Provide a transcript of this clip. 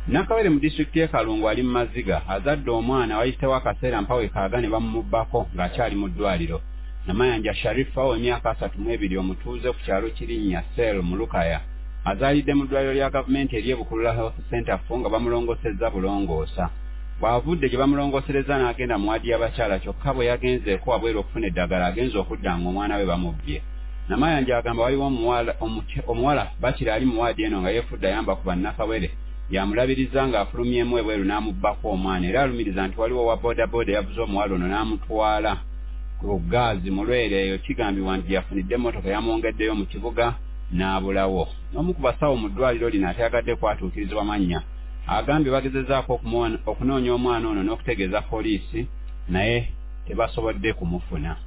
Nakawere mu disitulikiti y'e Kalungu ali mu Maziga azadde omwana wayitewo akaseera mpawe kaaga ne bamubbako ng'akyali mu ddwaliro. Namayanja Sharifa w'emyaka 32 omutuuze ku kyalo Kirinnya Sel mu Lukaya azaalidde mu ddwaliro lya gavumenti ery'e Bukulula Health Center nga bamulongosezza bulongoosa. Bw'avudde gye bamulongosereza n'agenda mu wadi y'abakyala kyokka bwe yagenzeeko wabweru okufuna eddagala agenza okudda ng'omwana we bamubbye. Namayanja agamba waliwo omuwala bakiri ali mu wadi eno nga yeefudde ayamba ku bannakawere yamulabiriza ng'afulumyemu ebweru n'amubbako omwana era alumiriza nti waliwo wa boodabooda yavuze omuwala ono n'amutwala ku gaazi mu lwere eyo kigambibwa nti yafunidde emmotoka yamwongeddeyo mu kibuga n'abulawo. N'omu ku basawo mu ddwaliro lino atayagadde kwatuukirizibwa mannya agambye bagezezaako okunoonya omwana ono n'okutegeeza poliisi naye tebasobodde kumufuna.